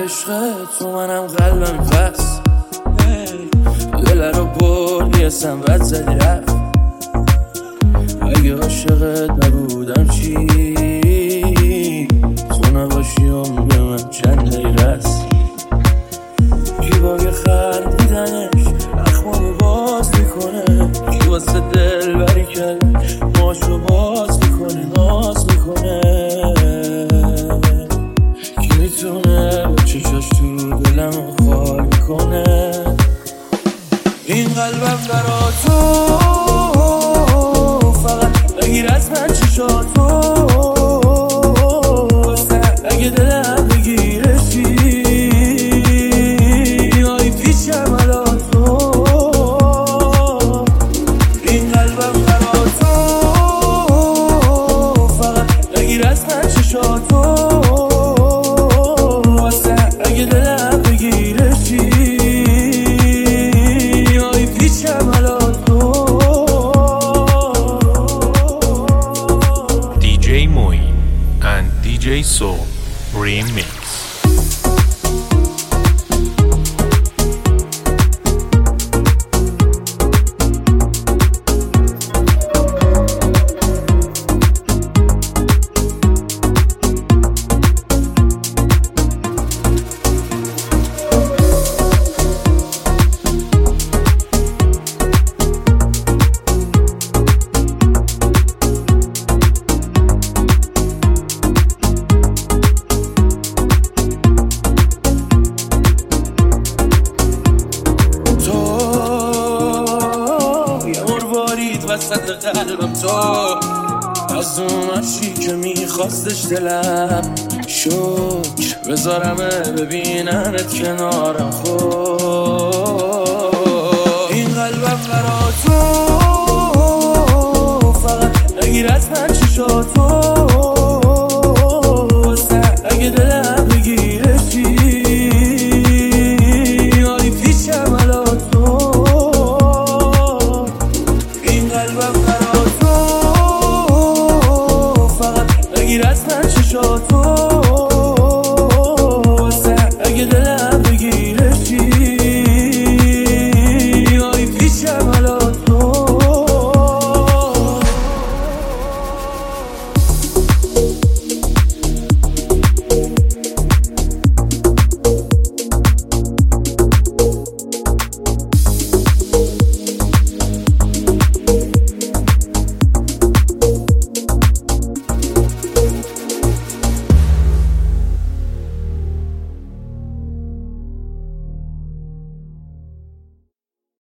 عشق تو منم قلبم پس دل رو بردی اسم بد زدی رفت. اگه عاشقت نبودم چی تو نباشی عمر من چند لیرست. کی باگه خندیدنش اخمامو باز میکنه، کی واسه دل بری کرد ماشو باز میکنه ناز میکنه. کی میتونه با چشاش تو دلمو خال کنه. این قلبم برا تو فقط بگیر از من چشاتو، اگه دلم بگیرشی آی پیچم علا تو. این قلبم برا تو فقط بگیر از من چشاتو، اگه دلم بگیرشی آی پیچم علا تو. DJ Moin and DJ Soul Remix. وسط قلبم تو از اون عشقی که میخواستش دلم، شکر بذارمه ببیننت کنارم. خود این قلبم برا تو فقط بگیر از من چشاتو، اگه دلم بگیرشی آی پیچم علا تو. قلبم برا تو فقط بگیر از من چشاتو،